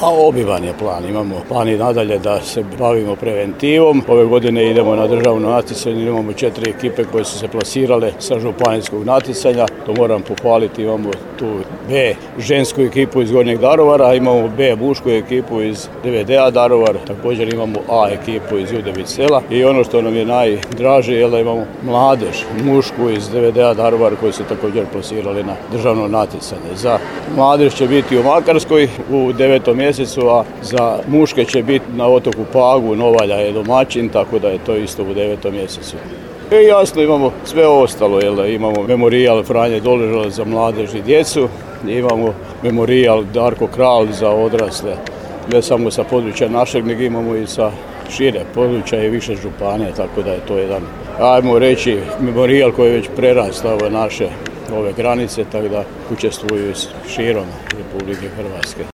A obiman je plan. Imamo plan i nadalje da se bavimo preventivom. Ove godine idemo na državno natjecanje, imamo 4 ekipe koje su se plasirale sa županijskog natjecanja. To moram pohvaliti, imamo tu B žensku ekipu iz Gornjeg Daruvara, imamo B mušku ekipu iz DVD-a Daruvar, također imamo A ekipu iz Judević sela i ono što nam je najdraže je da imamo mladež mušku iz DVD-a Daruvar koji su također plasirali na državno natjecanje. Za mladež će biti u Makarskoj u 9. mjesecu, a za muške će biti na otoku Pagu, Novalja je domaćin, tako da je to isto u 9. mjesecu. I jasno imamo sve ostalo, imamo memorijal Franje Doležala za mladež i djecu, imamo memorijal Darko Kralj za odrasle, ne samo sa područja našeg, nego imamo i sa šire područja i više županije, tako da je to jedan, ajmo reći, memorijal koji je već prerastao naše ove granice, tako da učestvuju širom Republike Hrvatske.